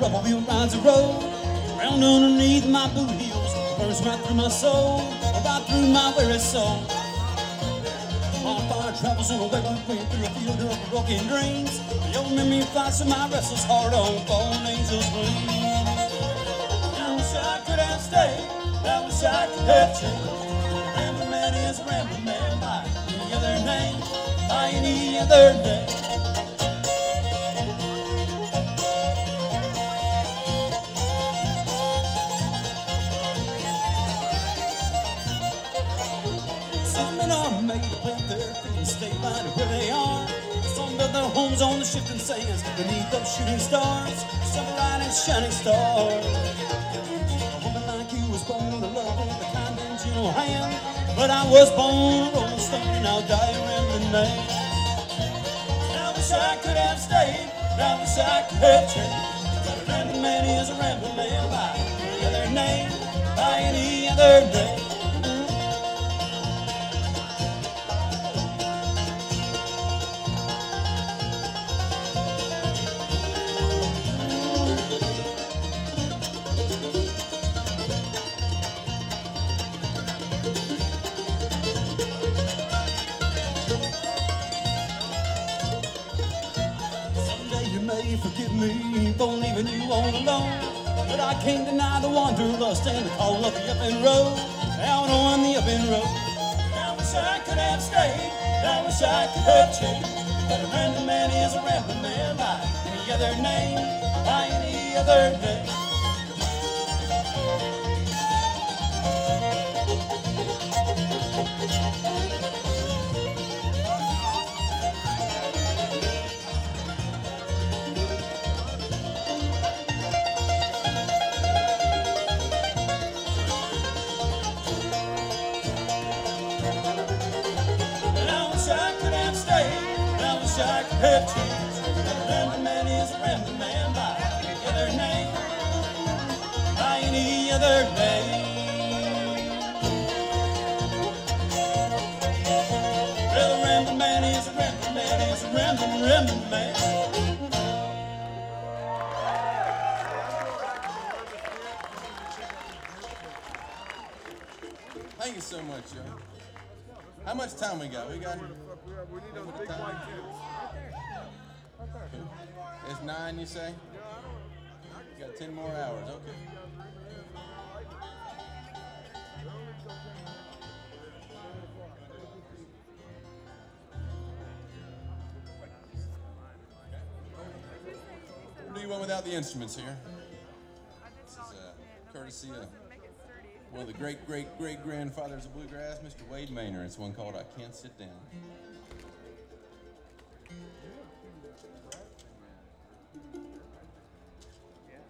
rubber wheel rides the road. Round underneath my boot heels, burns right through my soul, right through my very soul. My fire travels on a wayward wind through a field of broken dreams. The old memory fights with my restless heart on fallen angels' wings. I wish I could have stayed, I wish I could have changed. Rambling man is a rambling man by any other name, by any other name. Some men are made to plant their feet and stay right where they are. Some build their homes on the shifting sands beneath those shooting stars. Some are riding shining stars. A woman like you was born to love with a kind and gentle hand, but I was born a rolling stone and I'll die a rambling man. I wish I could have stayed, I wish I could have changed. But a rambling man is a rambling man by any other name, by any other name. Forgive me for leaving you all alone, but I can't deny the wanderlust and the call of the up and road, out on the up and road. I wish I could have stayed, I wish I could have changed, but a rambling man is a rambling man by any other name, by any other name. I could have changed. A rambling man is a rambling man by any other name, by any other name. Well, a rambling man is a rambling man is a rambling man. Thank you so much, Joe. How much time we got? We need on the big white too. It's 9, you say? You got 10 more hours, okay. What do you want without the instruments here? This is courtesy of one of the great-great-great-grandfathers of bluegrass, Mr. Wade Maynor. It's one called I Can't Sit Down.